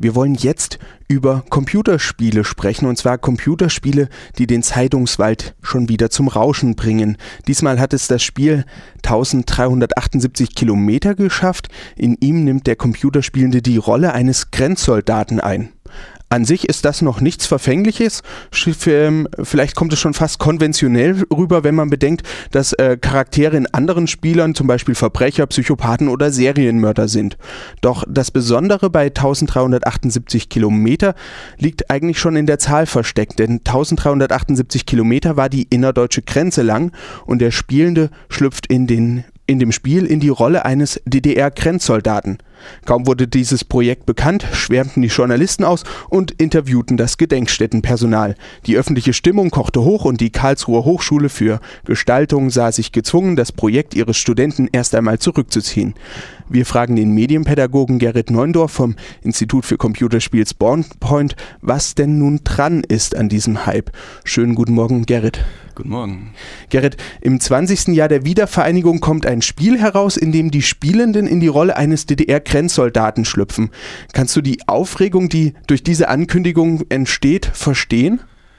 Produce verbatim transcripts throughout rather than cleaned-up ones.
Wir wollen jetzt über Computerspiele sprechen, und zwar Computerspiele, die den Zeitungswald schon wieder zum Rauschen bringen. Diesmal hat es das Spiel dreizehnhundertachtundsiebzig Kilometer geschafft. In ihm nimmt der Computerspielende die Rolle eines Grenzsoldaten ein. An sich ist das noch nichts Verfängliches. Vielleicht kommt es schon fast konventionell rüber, wenn man bedenkt, dass äh, Charaktere in anderen Spielern zum Beispiel Verbrecher, Psychopathen oder Serienmörder sind. Doch das Besondere bei dreizehnhundertachtundsiebzig Kilometer liegt eigentlich schon in der Zahl versteckt, denn dreizehnhundertachtundsiebzig Kilometer war die innerdeutsche Grenze lang und der Spielende schlüpft in den in dem Spiel in die Rolle eines D D R-Grenzsoldaten. Kaum wurde dieses Projekt bekannt, schwärmten die Journalisten aus und interviewten das Gedenkstättenpersonal. Die öffentliche Stimmung kochte hoch und die Karlsruher Hochschule für Gestaltung sah sich gezwungen, das Projekt ihres Studenten erst einmal zurückzuziehen. Wir fragen den Medienpädagogen Gerrit Neundorf vom Institut für Computerspiel Spawn Point, was denn nun dran ist an diesem Hype. Schönen guten Morgen, Gerrit. Guten Morgen. Gerrit, im zwanzigsten Jahr der Wiedervereinigung kommt ein Spiel heraus, in dem die Spielenden in die Rolle eines D D R-Grenzsoldaten schlüpfen. Kannst du die Aufregung, die durch diese Ankündigung entsteht, verstehen?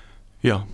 Ja,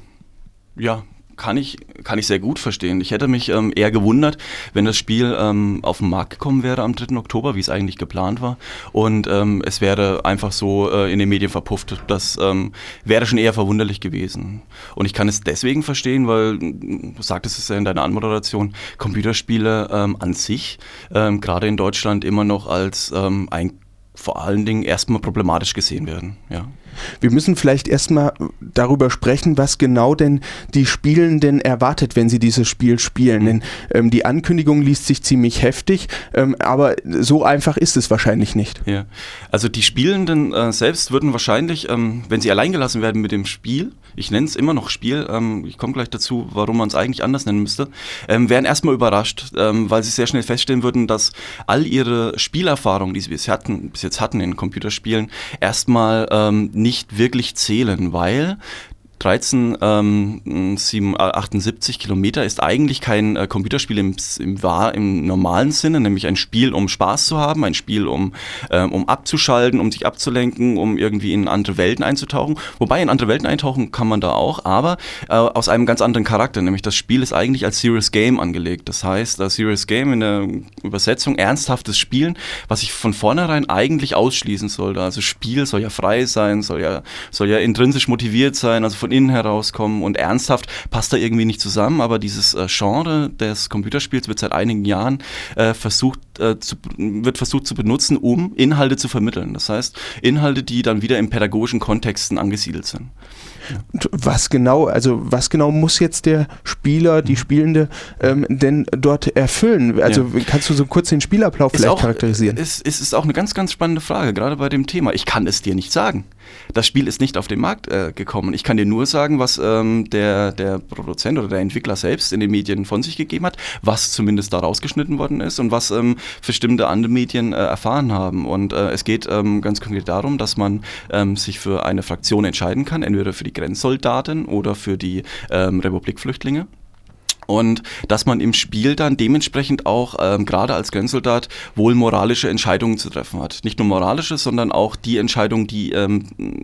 ja. Kann ich, kann ich sehr gut verstehen. Ich hätte mich ähm, eher gewundert, wenn das Spiel ähm, auf den Markt gekommen wäre am dritten Oktober, wie es eigentlich geplant war. Und ähm, es wäre einfach so äh, in den Medien verpufft. Das ähm, wäre schon eher verwunderlich gewesen. Und ich kann es deswegen verstehen, weil, du sagtest es ja in deiner Anmoderation, Computerspiele ähm, an sich, ähm, gerade in Deutschland immer noch als ähm, ein vor allen Dingen erstmal problematisch gesehen werden, ja. Wir müssen vielleicht erstmal darüber sprechen, was genau denn die Spielenden erwartet, wenn sie dieses Spiel spielen. Denn ähm, die Ankündigung liest sich ziemlich heftig, ähm, aber so einfach ist es wahrscheinlich nicht. Ja, also die Spielenden äh, selbst würden wahrscheinlich, ähm, wenn sie alleingelassen werden mit dem Spiel, ich nenne es immer noch Spiel, ähm, ich komme gleich dazu, warum man es eigentlich anders nennen müsste, ähm, wären erstmal überrascht, ähm, weil sie sehr schnell feststellen würden, dass all ihre Spielerfahrungen, die sie bis, hatten, bis jetzt hatten in Computerspielen, erstmal ähm, nicht wirklich zählen, weil dreizehnhundertachtundsiebzig Kilometer ist eigentlich kein äh, Computerspiel im, im, wahr, im normalen Sinne, nämlich ein Spiel, um Spaß zu haben, ein Spiel, um, äh, um abzuschalten, um sich abzulenken, um irgendwie in andere Welten einzutauchen. Wobei in andere Welten eintauchen kann man da auch, aber äh, aus einem ganz anderen Charakter, nämlich das Spiel ist eigentlich als Serious Game angelegt. Das heißt, das Serious Game in der Übersetzung ernsthaftes Spielen, was ich von vornherein eigentlich ausschließen sollte. Also Spiel soll ja frei sein, soll ja, soll ja intrinsisch motiviert sein, also von innen herauskommen, und ernsthaft passt da irgendwie nicht zusammen, aber dieses äh, Genre des Computerspiels wird seit einigen Jahren äh, versucht, äh, zu, wird versucht zu benutzen, um Inhalte zu vermitteln. Das heißt, Inhalte, die dann wieder in pädagogischen Kontexten angesiedelt sind. Und was genau, also was genau muss jetzt der Spieler, die Spielende ähm, denn dort erfüllen? Also ja. Kannst du so kurz den Spielablauf ist vielleicht auch, charakterisieren? Es, es ist auch eine ganz, ganz spannende Frage, gerade bei dem Thema. Ich kann es dir nicht sagen. Das Spiel ist nicht auf den Markt äh, gekommen. Ich kann dir nur sagen, was ähm, der, der Produzent oder der Entwickler selbst in den Medien von sich gegeben hat, was zumindest da rausgeschnitten worden ist und was ähm, bestimmte andere Medien äh, erfahren haben. Und äh, es geht ähm, ganz konkret darum, dass man ähm, sich für eine Fraktion entscheiden kann, entweder für die Grenzsoldaten oder für die ähm, Republikflüchtlinge. Und dass man im Spiel dann dementsprechend auch ähm, gerade als Grenzsoldat wohl moralische Entscheidungen zu treffen hat. Nicht nur moralische, sondern auch die Entscheidungen, die, ähm,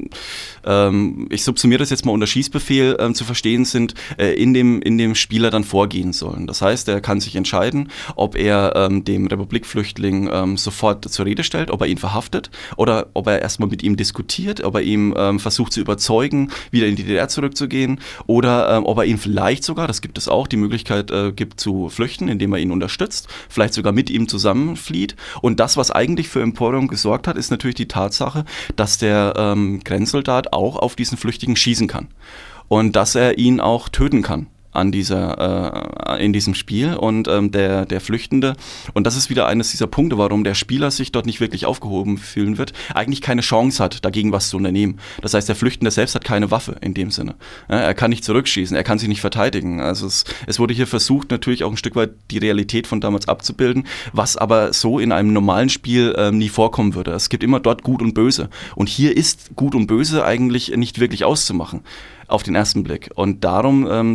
ähm, ich subsumiere das jetzt mal unter Schießbefehl ähm, zu verstehen sind, äh, in dem, in dem Spieler dann vorgehen sollen. Das heißt, er kann sich entscheiden, ob er ähm, dem Republikflüchtling ähm, sofort zur Rede stellt, ob er ihn verhaftet oder ob er erstmal mit ihm diskutiert, ob er ihm ähm, versucht zu überzeugen, wieder in die D D R zurückzugehen, oder ähm, ob er ihn vielleicht sogar, das gibt es auch, die Möglichkeit äh, gibt zu flüchten, indem er ihn unterstützt, vielleicht sogar mit ihm zusammenflieht. Und das, was eigentlich für Empörung gesorgt hat, ist natürlich die Tatsache, dass der ähm, Grenzsoldat auch auf diesen Flüchtigen schießen kann und dass er ihn auch töten kann an dieser, äh, in diesem Spiel, und ähm, der, der Flüchtende, und das ist wieder eines dieser Punkte, warum der Spieler sich dort nicht wirklich aufgehoben fühlen wird, eigentlich keine Chance hat, dagegen was zu unternehmen. Das heißt, der Flüchtende selbst hat keine Waffe in dem Sinne. Ja, er kann nicht zurückschießen, er kann sich nicht verteidigen. Also es, es wurde hier versucht, natürlich auch ein Stück weit die Realität von damals abzubilden, was aber so in einem normalen Spiel ähm, nie vorkommen würde. Es gibt immer dort Gut und Böse. Und hier ist Gut und Böse eigentlich nicht wirklich auszumachen auf den ersten Blick. Und darum ähm,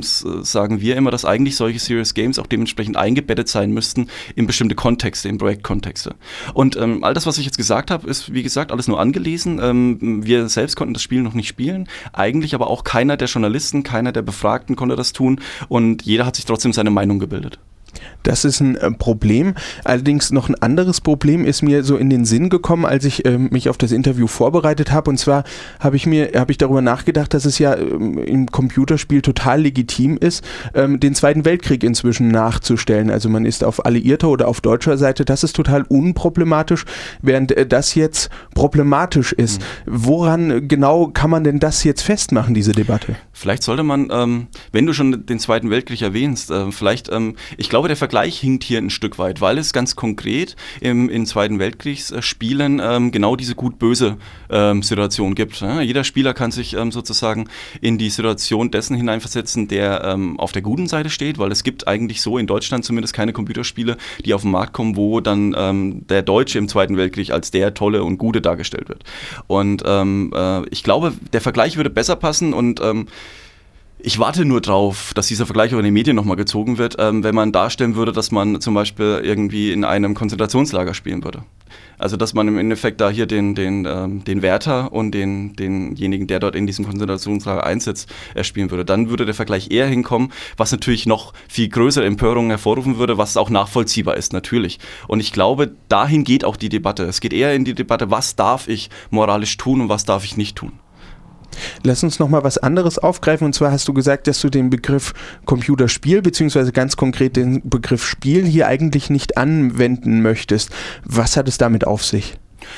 sagen wir immer, dass eigentlich solche Serious Games auch dementsprechend eingebettet sein müssten in bestimmte Kontexte, in Projektkontexte. Und ähm, all das, was ich jetzt gesagt habe, ist, wie gesagt, alles nur angelesen. Ähm, wir selbst konnten das Spiel noch nicht spielen. Eigentlich aber auch keiner der Journalisten, keiner der Befragten konnte das tun. Und jeder hat sich trotzdem seine Meinung gebildet. Das ist ein äh, Problem. Allerdings noch ein anderes Problem ist mir so in den Sinn gekommen, als ich äh, mich auf das Interview vorbereitet habe. Und zwar habe ich mir habe ich darüber nachgedacht, dass es ja ähm, im Computerspiel total legitim ist, ähm, den Zweiten Weltkrieg inzwischen nachzustellen. Also man ist auf alliierter oder auf deutscher Seite. Das ist total unproblematisch, während äh, das jetzt problematisch ist. Mhm. Woran genau kann man denn das jetzt festmachen, diese Debatte? Vielleicht sollte man, ähm, wenn du schon den Zweiten Weltkrieg erwähnst, äh, vielleicht, ähm, ich glaube, der Vergleich hinkt hier ein Stück weit, weil es ganz konkret im, in Zweiten Weltkriegsspielen ähm, genau diese gut-böse ähm, Situation gibt. Ja? Jeder Spieler kann sich ähm, sozusagen in die Situation dessen hineinversetzen, der ähm, auf der guten Seite steht, weil es gibt eigentlich so in Deutschland zumindest keine Computerspiele, die auf den Markt kommen, wo dann ähm, der Deutsche im Zweiten Weltkrieg als der Tolle und Gute dargestellt wird. Und ähm, äh, ich glaube, der Vergleich würde besser passen und ähm, ich warte nur drauf, dass dieser Vergleich auch in den Medien nochmal gezogen wird, ähm, wenn man darstellen würde, dass man zum Beispiel irgendwie in einem Konzentrationslager spielen würde. Also dass man im Endeffekt da hier den, den, ähm, den Wärter und den, denjenigen, der dort in diesem Konzentrationslager einsetzt, erspielen würde. Dann würde der Vergleich eher hinkommen, was natürlich noch viel größere Empörungen hervorrufen würde, was auch nachvollziehbar ist, natürlich. Und ich glaube, dahin geht auch die Debatte. Es geht eher in die Debatte, was darf ich moralisch tun und was darf ich nicht tun. Lass uns nochmal was anderes aufgreifen, und zwar hast du gesagt, dass du den Begriff Computerspiel beziehungsweise ganz konkret den Begriff Spiel hier eigentlich nicht anwenden möchtest. Was hat es damit auf sich?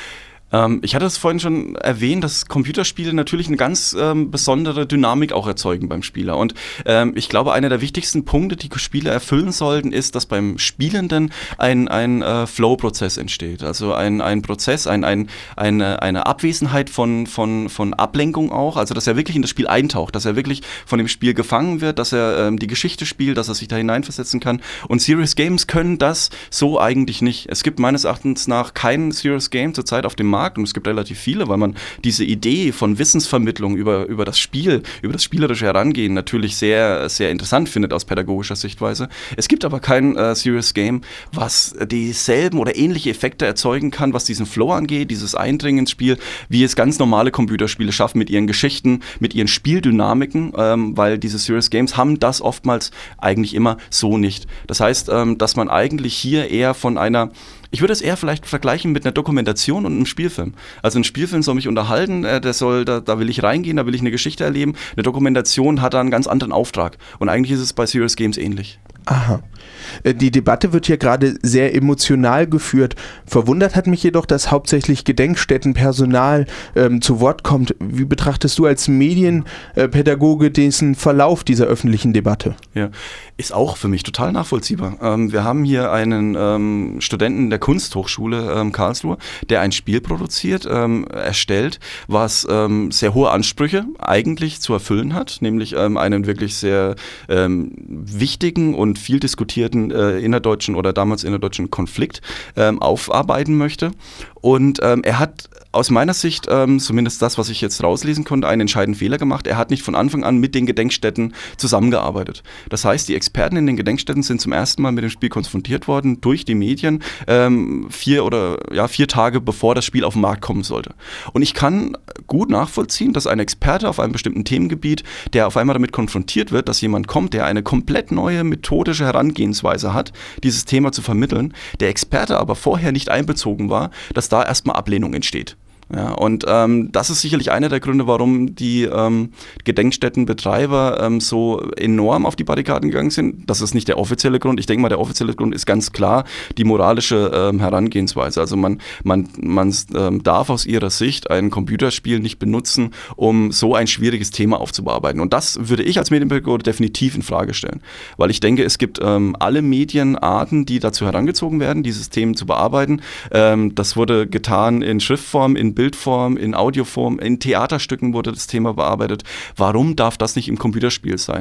Ich hatte es vorhin schon erwähnt, dass Computerspiele natürlich eine ganz ähm, besondere Dynamik auch erzeugen beim Spieler. Und ähm, ich glaube, einer der wichtigsten Punkte, die Spiele erfüllen sollten, ist, dass beim Spielenden ein, ein äh, Flow-Prozess entsteht. Also ein, ein Prozess, ein, ein, eine, eine Abwesenheit von, von, von Ablenkung auch. Also dass er wirklich in das Spiel eintaucht, dass er wirklich von dem Spiel gefangen wird, dass er ähm, die Geschichte spielt, dass er sich da hineinversetzen kann. Und Serious Games können das so eigentlich nicht. Es gibt meines Erachtens nach kein Serious Game zurzeit auf dem Markt, und es gibt relativ viele, weil man diese Idee von Wissensvermittlung über, über das Spiel, über das spielerische Herangehen natürlich sehr, sehr interessant findet aus pädagogischer Sichtweise. Es gibt aber kein äh, Serious Game, was dieselben oder ähnliche Effekte erzeugen kann, was diesen Flow angeht, dieses Eindringen ins Spiel, wie es ganz normale Computerspiele schaffen mit ihren Geschichten, mit ihren Spieldynamiken, ähm, weil diese Serious Games haben das oftmals eigentlich immer so nicht. Das heißt, ähm, dass man eigentlich hier eher von einer Ich würde es eher vielleicht vergleichen mit einer Dokumentation und einem Spielfilm. Also ein Spielfilm soll mich unterhalten, äh, der soll, da, da will ich reingehen, da will ich eine Geschichte erleben. Eine Dokumentation hat da einen ganz anderen Auftrag. Und eigentlich ist es bei Serious Games ähnlich. Aha. Die Debatte wird hier gerade sehr emotional geführt. Verwundert hat mich jedoch, dass hauptsächlich Gedenkstättenpersonal ähm, zu Wort kommt. Wie betrachtest du als Medienpädagoge diesen Verlauf dieser öffentlichen Debatte? Ja, ist auch für mich total nachvollziehbar. Ähm, wir haben hier einen ähm, Studenten der Kunsthochschule ähm, Karlsruhe, der ein Spiel produziert, ähm, erstellt, was ähm, sehr hohe Ansprüche eigentlich zu erfüllen hat, nämlich ähm, einen wirklich sehr ähm, wichtigen und viel diskutierten äh, innerdeutschen oder damals innerdeutschen Konflikt ähm, aufarbeiten möchte. Und ähm, er hat aus meiner Sicht, ähm, zumindest das, was ich jetzt rauslesen konnte, einen entscheidenden Fehler gemacht. Er hat nicht von Anfang an mit den Gedenkstätten zusammengearbeitet. Das heißt, die Experten in den Gedenkstätten sind zum ersten Mal mit dem Spiel konfrontiert worden durch die Medien, ähm, vier oder ja vier Tage bevor das Spiel auf den Markt kommen sollte. Und ich kann gut nachvollziehen, dass ein Experte auf einem bestimmten Themengebiet, der auf einmal damit konfrontiert wird, dass jemand kommt, der eine komplett neue methodische Herangehensweise hat, dieses Thema zu vermitteln, der Experte aber vorher nicht einbezogen war, dass da erstmal Ablehnung entsteht. Ja, und ähm, das ist sicherlich einer der Gründe, warum die ähm, Gedenkstättenbetreiber ähm, so enorm auf die Barrikaden gegangen sind. Das ist nicht der offizielle Grund. Ich denke mal, der offizielle Grund ist ganz klar die moralische ähm, Herangehensweise. Also man, man, man ähm, darf aus ihrer Sicht ein Computerspiel nicht benutzen, um so ein schwieriges Thema aufzubearbeiten. Und das würde ich als Medienpädagoge definitiv in Frage stellen. Weil ich denke, es gibt ähm, alle Medienarten, die dazu herangezogen werden, dieses Thema zu bearbeiten. Ähm, das wurde getan in Schriftform, in Bildform, in Audioform, in Theaterstücken wurde das Thema bearbeitet. Warum darf das nicht im Computerspiel sein?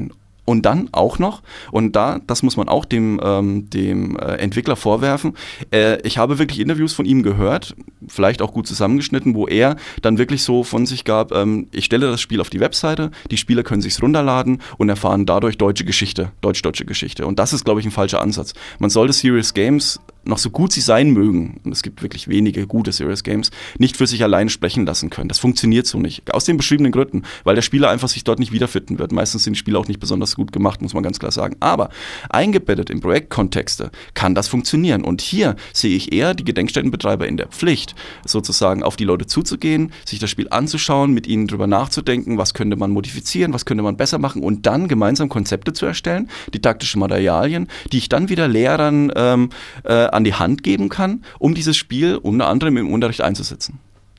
Und dann auch noch, und da, das muss man auch dem, ähm, dem äh, Entwickler vorwerfen, äh, ich habe wirklich Interviews von ihm gehört, vielleicht auch gut zusammengeschnitten, wo er dann wirklich so von sich gab, ähm, ich stelle das Spiel auf die Webseite, die Spieler können sich's runterladen und erfahren dadurch deutsche Geschichte, deutsch-deutsche Geschichte. Und das ist, glaube ich, ein falscher Ansatz. Man sollte Serious Games, noch so gut sie sein mögen, und es gibt wirklich wenige gute Serious Games, nicht für sich alleine sprechen lassen können. Das funktioniert so nicht. Aus den beschriebenen Gründen, weil der Spieler einfach sich dort nicht wiederfinden wird. Meistens sind die Spiele auch nicht besonders gut gemacht, muss man ganz klar sagen. Aber eingebettet in Projektkontexte kann das funktionieren. Und hier sehe ich eher die Gedenkstättenbetreiber in der Pflicht, sozusagen auf die Leute zuzugehen, sich das Spiel anzuschauen, mit ihnen drüber nachzudenken, was könnte man modifizieren, was könnte man besser machen und dann gemeinsam Konzepte zu erstellen, didaktische Materialien, die ich dann wieder Lehrern ähm, äh, an die Hand geben kann, um dieses Spiel unter anderem im Unterricht einzusetzen.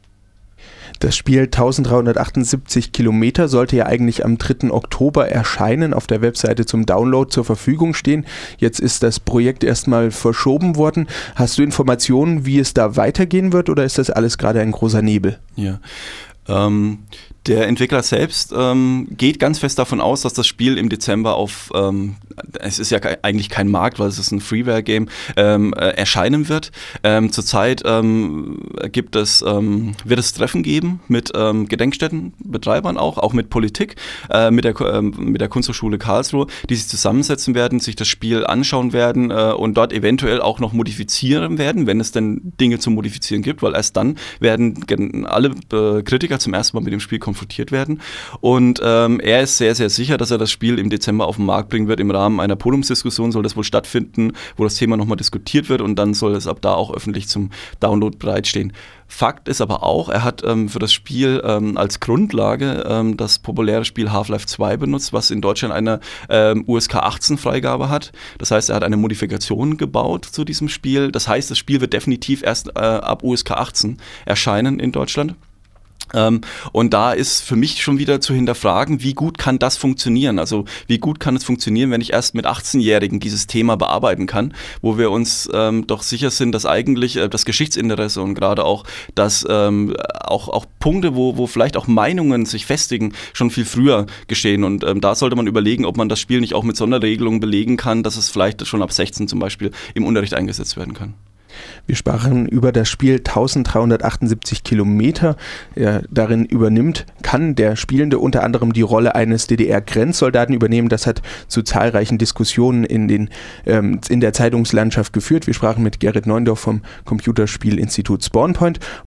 Das Spiel eintausenddreihundertachtundsiebzig Kilometer sollte ja eigentlich am dritten Oktober erscheinen, auf der Webseite zum Download zur Verfügung stehen. Jetzt ist das Projekt erstmal verschoben worden. Hast du Informationen, wie es da weitergehen wird, oder ist das alles gerade ein großer Nebel? Ja, ähm, der Entwickler selbst ähm, geht ganz fest davon aus, dass das Spiel im Dezember auf, ähm, es ist ja ke- eigentlich kein Markt, weil es ist ein Freeware-Game, ähm, äh, erscheinen wird. Ähm, zurzeit ähm, gibt es, ähm, wird es Treffen geben mit ähm, Gedenkstättenbetreibern auch, auch mit Politik, äh, mit der, äh, mit der Kunsthochschule Karlsruhe, die sich zusammensetzen werden, sich das Spiel anschauen werden äh, und dort eventuell auch noch modifizieren werden, wenn es denn Dinge zu modifizieren gibt, weil erst dann werden gen- alle äh, Kritiker zum ersten Mal mit dem Spiel konfrontiert werden. Und ähm, er ist sehr, sehr sicher, dass er das Spiel im Dezember auf den Markt bringen wird. Im Rahmen einer Podiumsdiskussion soll das wohl stattfinden, wo das Thema nochmal diskutiert wird und dann soll es ab da auch öffentlich zum Download bereitstehen. Fakt ist aber auch, er hat ähm, für das Spiel ähm, als Grundlage ähm, das populäre Spiel Half-Life zwei benutzt, was in Deutschland eine ähm, U S K achtzehn Freigabe hat. Das heißt, er hat eine Modifikation gebaut zu diesem Spiel. Das heißt, das Spiel wird definitiv erst äh, ab U S K achtzehn erscheinen in Deutschland. Ähm, und da ist für mich schon wieder zu hinterfragen, wie gut kann das funktionieren? Also wie gut kann es funktionieren, wenn ich erst mit achtzehnjährigen dieses Thema bearbeiten kann, wo wir uns ähm, doch sicher sind, dass eigentlich äh, das Geschichtsinteresse und gerade auch, dass ähm, auch, auch Punkte, wo, wo vielleicht auch Meinungen sich festigen, schon viel früher geschehen. Und ähm, da sollte man überlegen, ob man das Spiel nicht auch mit Sonderregelungen belegen kann, dass es vielleicht schon ab sechzehn zum Beispiel im Unterricht eingesetzt werden kann. Wir sprachen über das Spiel eintausenddreihundertachtundsiebzig Kilometer. Er darin übernimmt, kann der Spielende unter anderem die Rolle eines D D R-Grenzsoldaten übernehmen. Das hat zu zahlreichen Diskussionen in, den, ähm, in der Zeitungslandschaft geführt. Wir sprachen mit Gerrit Neundorf vom Computerspielinstitut Spawnpoint